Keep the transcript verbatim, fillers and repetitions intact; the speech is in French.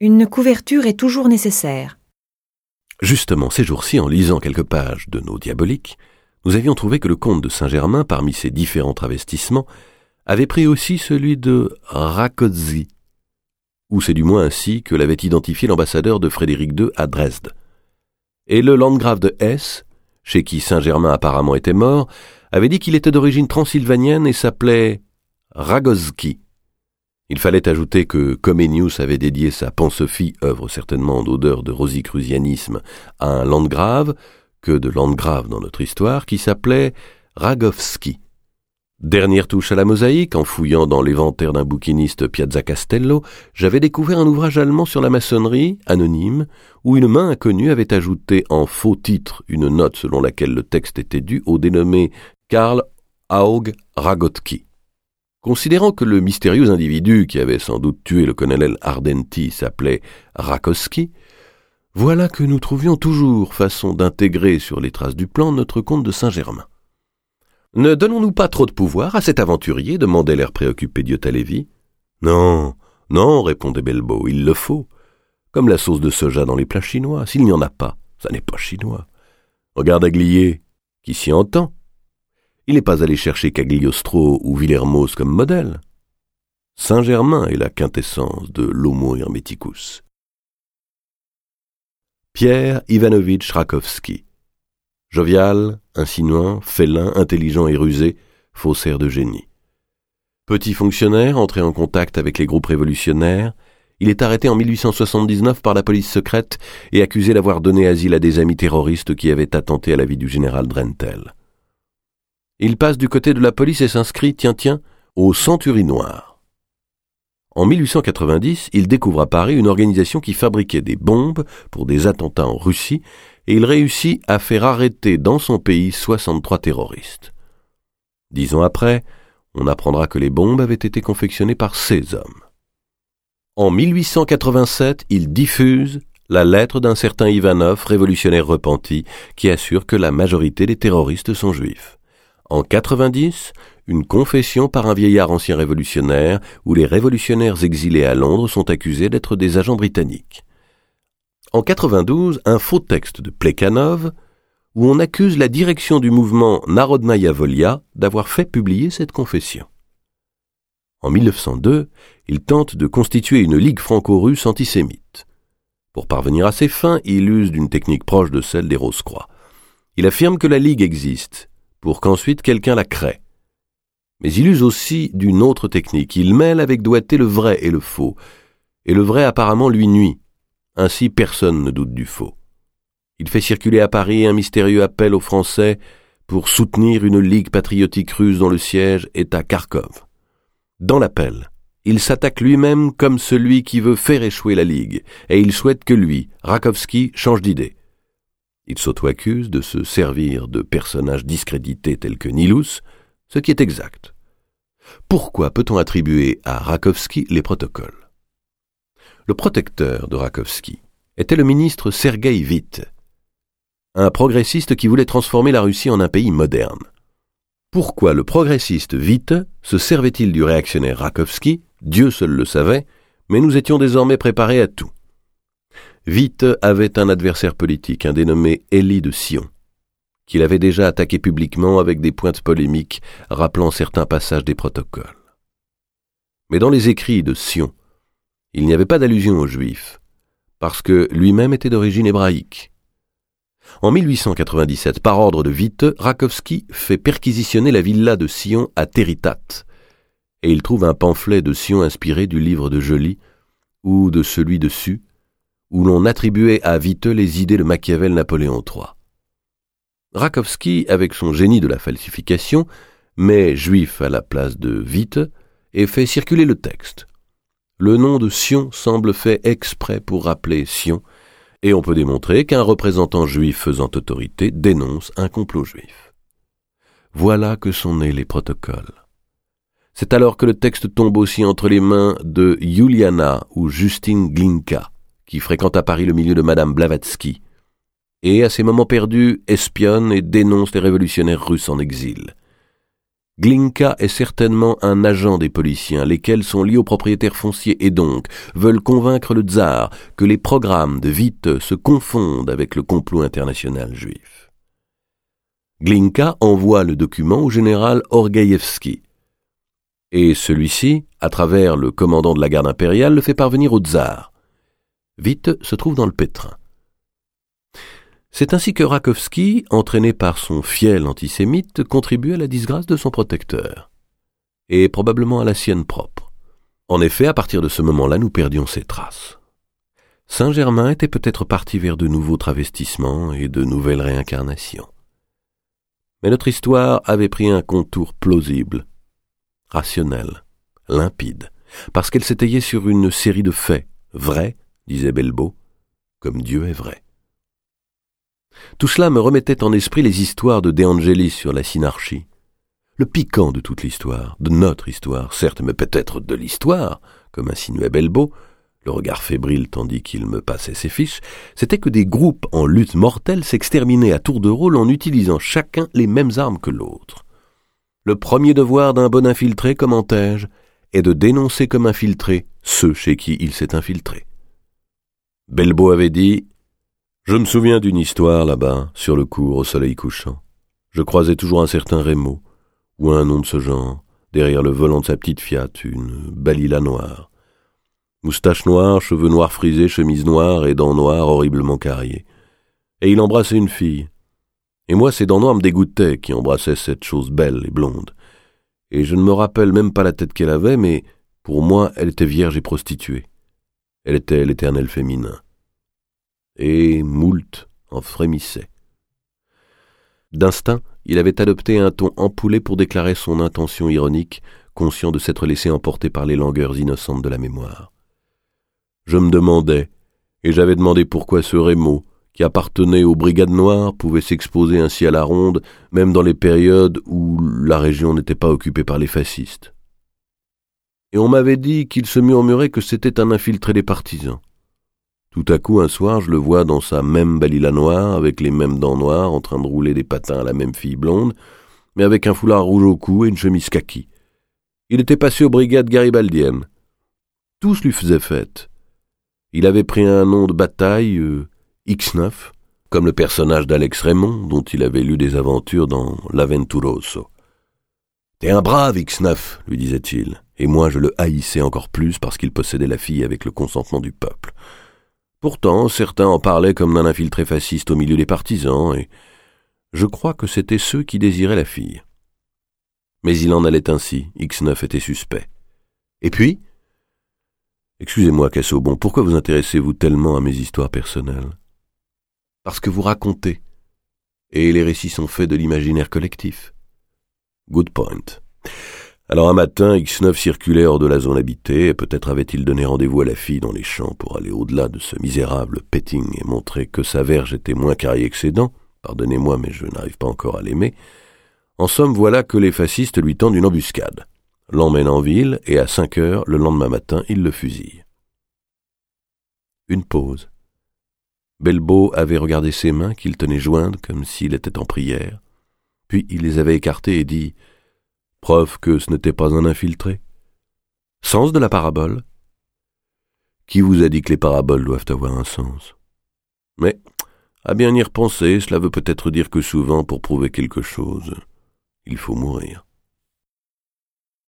Une couverture est toujours nécessaire. Justement, ces jours-ci, en lisant quelques pages de nos diaboliques, nous avions trouvé que le comte de Saint-Germain, parmi ses différents travestissements, avait pris aussi celui de Rákóczi, ou c'est du moins ainsi que l'avait identifié l'ambassadeur de Frédéric deux à Dresde. Et le landgrave de Hesse, chez qui Saint-Germain apparemment était mort, avait dit qu'il était d'origine transylvanienne et s'appelait Rágóczki. Il fallait ajouter que Comenius avait dédié sa Pansophy, œuvre certainement d'odeur de rosicrucianisme, à un landgrave, que de landgrave dans notre histoire, qui s'appelait Ragowski. Dernière touche à la mosaïque, en fouillant dans l'éventaire d'un bouquiniste Piazza Castello, j'avais découvert un ouvrage allemand sur la maçonnerie, anonyme, où une main inconnue avait ajouté en faux titre une note selon laquelle le texte était dû au dénommé Karl Aug Ragotki. Considérant que le mystérieux individu qui avait sans doute tué le colonel Ardenti s'appelait Rákóczi, voilà que nous trouvions toujours façon d'intégrer sur les traces du plan notre comte de Saint-Germain. « Ne donnons-nous pas trop de pouvoir à cet aventurier ?» demandait l'air préoccupé Diotta-Lévy. « Non, non, répondait Bellebaud, il le faut. Comme la sauce de soja dans les plats chinois, s'il n'y en a pas, ça n'est pas chinois. Regarde Aglier, qui s'y entend. Il n'est pas allé chercher Cagliostro ou Villermoz comme modèle. Saint-Germain est la quintessence de l'homo hermeticus. » Pierre Ivanovitch Rákóczi. Jovial, insinuant, félin, intelligent et rusé, faussaire de génie. Petit fonctionnaire, entré en contact avec les groupes révolutionnaires, il est arrêté en mille huit cent soixante-dix-neuf par la police secrète et accusé d'avoir donné asile à des amis terroristes qui avaient attenté à la vie du général Drentel. Il passe du côté de la police et s'inscrit, tiens tiens, au Centurie Noire. En mille huit cent quatre-vingt-dix, il découvre à Paris une organisation qui fabriquait des bombes pour des attentats en Russie et il réussit à faire arrêter dans son pays soixante-trois terroristes. Dix ans après, on apprendra que les bombes avaient été confectionnées par ces hommes. En mille huit cent quatre-vingt-sept, il diffuse la lettre d'un certain Ivanov, révolutionnaire repenti, qui assure que la majorité des terroristes sont juifs. En quatre-vingt-dix, une confession par un vieillard ancien révolutionnaire où les révolutionnaires exilés à Londres sont accusés d'être des agents britanniques. En quatre-vingt-douze, un faux texte de Plekhanov où on accuse la direction du mouvement Narodnaya Volia d'avoir fait publier cette confession. En mille neuf cent deux, il tente de constituer une ligue franco-russe antisémite. Pour parvenir à ses fins, il use d'une technique proche de celle des Rose-Croix. Il affirme que la ligue existe, pour qu'ensuite quelqu'un la crée. Mais il use aussi d'une autre technique. Il mêle avec doigté le vrai et le faux. Et le vrai apparemment lui nuit. Ainsi personne ne doute du faux. Il fait circuler à Paris un mystérieux appel aux Français pour soutenir une ligue patriotique russe dont le siège est à Kharkov. Dans l'appel, il s'attaque lui-même comme celui qui veut faire échouer la ligue, et il souhaite que lui, Rákóczi, change d'idée. Il s'auto-accuse de se servir de personnages discrédités tels que Nilus, ce qui est exact. Pourquoi peut-on attribuer à Rákóczi les protocoles ? Le protecteur de Rákóczi était le ministre Sergueï Witte, un progressiste qui voulait transformer la Russie en un pays moderne. Pourquoi le progressiste Witte se servait-il du réactionnaire Rákóczi ? Dieu seul le savait, mais nous étions désormais préparés à tout. Witte avait un adversaire politique, un dénommé Élie de Sion, qu'il avait déjà attaqué publiquement avec des pointes polémiques rappelant certains passages des protocoles. Mais dans les écrits de Sion, il n'y avait pas d'allusion aux Juifs, parce que lui-même était d'origine hébraïque. En mille huit cent quatre-vingt-dix-sept, par ordre de Witte, Rákóczi fait perquisitionner la villa de Sion à Teritat, et il trouve un pamphlet de Sion inspiré du livre de Joly, ou de celui dessus, où l'on attribuait à Witte les idées de Machiavel-Napoléon trois. Rákóczi, avec son génie de la falsification, met juif à la place de Witte et fait circuler le texte. Le nom de Sion semble fait exprès pour rappeler Sion, et on peut démontrer qu'un représentant juif faisant autorité dénonce un complot juif. Voilà que sont nés les protocoles. C'est alors que le texte tombe aussi entre les mains de Juliana ou Justine Glinka, qui fréquente à Paris le milieu de Madame Blavatsky, et à ses moments perdus espionne et dénonce les révolutionnaires russes en exil. Glinka est certainement un agent des Pauliciens, lesquels sont liés aux propriétaires fonciers et donc veulent convaincre le tsar que les programmes de Witte se confondent avec le complot international juif. Glinka envoie le document au général Orgueïevski, et celui-ci, à travers le commandant de la garde impériale, le fait parvenir au tsar. Witte se trouve dans le pétrin. C'est ainsi que Rakovski, entraîné par son fiel antisémite, contribue à la disgrâce de son protecteur, et probablement à la sienne propre. En effet, à partir de ce moment-là, nous perdions ses traces. Saint-Germain était peut-être parti vers de nouveaux travestissements et de nouvelles réincarnations. Mais notre histoire avait pris un contour plausible, rationnel, limpide, parce qu'elle s'étayait sur une série de faits, vrais, disait Belleau, comme Dieu est vrai. Tout cela me remettait en esprit les histoires de De Angelis sur la synarchie. Le piquant de toute l'histoire, de notre histoire, certes, mais peut-être de l'histoire, comme insinuait Belleau, le regard fébrile tandis qu'il me passait ses fiches, c'était que des groupes en lutte mortelle s'exterminaient à tour de rôle en utilisant chacun les mêmes armes que l'autre. Le premier devoir d'un bon infiltré, commentais-je, est de dénoncer comme infiltrés ceux chez qui il s'est infiltré. Belleau avait dit « Je me souviens d'une histoire là-bas, sur le cours, au soleil couchant. Je croisais toujours un certain Rémo, ou un nom de ce genre, derrière le volant de sa petite Fiat, une balila noire. Moustache noire, cheveux noirs frisés, chemise noire et dents noires horriblement carriées. Et il embrassait une fille. Et moi, ces dents noires me dégoûtaient qui embrassaient cette chose belle et blonde. Et je ne me rappelle même pas la tête qu'elle avait, mais pour moi, elle était vierge et prostituée. Elle était l'éternel féminin. Et moult en frémissait. D'instinct, il avait adopté un ton ampoulé pour déclarer son intention ironique, conscient de s'être laissé emporter par les langueurs innocentes de la mémoire. Je me demandais, et j'avais demandé pourquoi ce Rémo, qui appartenait aux brigades noires, pouvait s'exposer ainsi à la ronde, même dans les périodes où la région n'était pas occupée par les fascistes. Et on m'avait dit qu'il se murmurait que c'était un infiltré des partisans. Tout à coup, un soir, je le vois dans sa même balila noire, avec les mêmes dents noires, en train de rouler des patins à la même fille blonde, mais avec un foulard rouge au cou et une chemise kaki. Il était passé aux brigades garibaldiennes. Tous lui faisaient fête. Il avait pris un nom de bataille, euh, X neuf, comme le personnage d'Alex Raymond, dont il avait lu des aventures dans l'Aventuroso. « T'es un brave, X neuf, lui disait-il, et moi je le haïssais encore plus parce qu'il possédait la fille avec le consentement du peuple. Pourtant, certains en parlaient comme d'un infiltré fasciste au milieu des partisans, et je crois que c'étaient ceux qui désiraient la fille. Mais il en allait ainsi, X neuf était suspect. Et puis, excusez-moi, Cassobon, pourquoi vous intéressez-vous tellement à mes histoires personnelles ? Parce que vous racontez, et les récits sont faits de l'imaginaire collectif. Good point. Alors un matin, X neuf circulait hors de la zone habitée, et peut-être avait-il donné rendez-vous à la fille dans les champs pour aller au-delà de ce misérable petting et montrer que sa verge était moins carriée que ses dents. Pardonnez-moi, mais je n'arrive pas encore à l'aimer. En somme, voilà que les fascistes lui tendent une embuscade, l'emmènent en ville, et à cinq heures, le lendemain matin, ils le fusillent. Une pause. Belleau avait regardé ses mains qu'il tenait jointes comme s'il était en prière, puis il les avait écartées et dit « Preuve que ce n'était pas un infiltré. » Sens de la parabole. Qui vous a dit que les paraboles doivent avoir un sens ? Mais, à bien y repenser, cela veut peut-être dire que souvent, pour prouver quelque chose, il faut mourir.